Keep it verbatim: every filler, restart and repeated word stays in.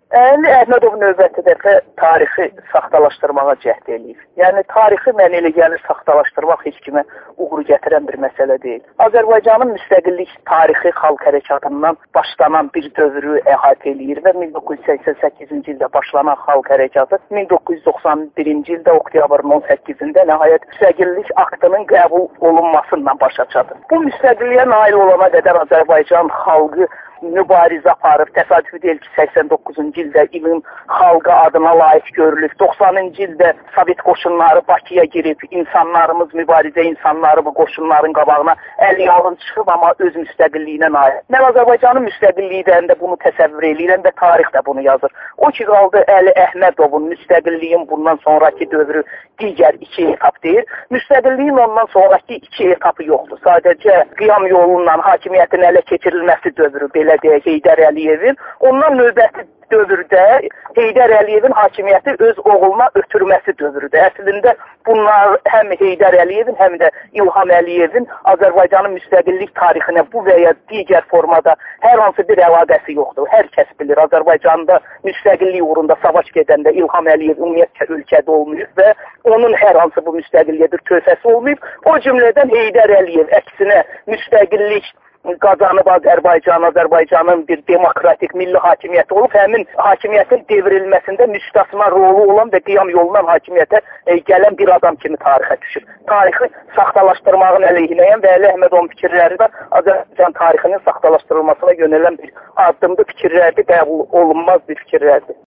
Əli Əhmədov növbəti dəfə tarixi saxtalaşdırmağa cəhd eləyir. Yəni, tarixi mən elə gəlir saxtalaşdırmaq heç kimə uğur gətirən bir məsələ deyil. Azərbaycanın müstəqillik tarixi xalq hərəkatından başlanan bir dövrü əhatə eləyir və min doqquz yüz səksən səkkizinci ildə başlanan xalq hərəkatı min doqquz yüz doxsan birinci ildə oktyabrın on səkkizində nəhayət müstəqillik aktının qəbul olunmasından başa çatır. Bu müstəqilliyə nail olana qədər Azərbaycan xalqı mübarizə aparıb, təsadüfi deyil ki, səksən doqquzuncu ildə ilin xalqı adına layiq görülüb, doxsanıncı ildə Sovet qoşunları Bakıya girib, insanlarımız, mübarizə insanları bu qoşunların qabağına əl yalın çıxıb, amma öz müstəqilliyinə nail. Mən Azərbaycanın müstəqilliyindən də bunu təsəvvür eləyirəm və tarix də bunu yazır. O ki, qaldı Əli Əhmədovun müstəqilliyin bundan sonraki dövrü digər iki etap deyir. Müstəqilliyin ondan sonraki iki etapı yoxdur. Sadəcə qiyam yolundan hakimiyyətin ələ keçirilməsi dövrü, belə deyək, Heydər Əliyevin, ondan növbəti dövrdə Heydər Əliyevin hakimiyyəti öz oğluna ötürməsi dövrüdür. Əslində bunlar həm Heydər Əliyevin, həm də İlham Əliyevin Azərbaycanın müstəqillik tarixinə bu və ya digər formada hər hansı bir əlaqəsi yoxdur. Hər kəs bilir, Azərbaycanda müstəqillik uğrunda savaş gedəndə İlham Əliyev ümumiyyətlə ölkədə olmayıb və onun hər hansı bu müstəqilliyə bir töhfəsi olmayıb. O cümlədən Heydər Əliyev əksinə müstəqillik qazanıb Azərbaycan, Azərbaycanın bir demokratik milli hakimiyyəti olub, həmin hakimiyyətin devrilməsində müstəsna rolu olan və qiyam yolundan hakimiyyətə e, gələn bir adam kimi tarixə düşür. Tarixi saxtalaşdırmağın əleyhinəyəm və Əli Əhmədovun fikirləri də Azərbaycan tarixinin saxtalaşdırılmasına yönələn bir addımdır, fikirlərdir, qəbul olunmaz bir fikirlərdir.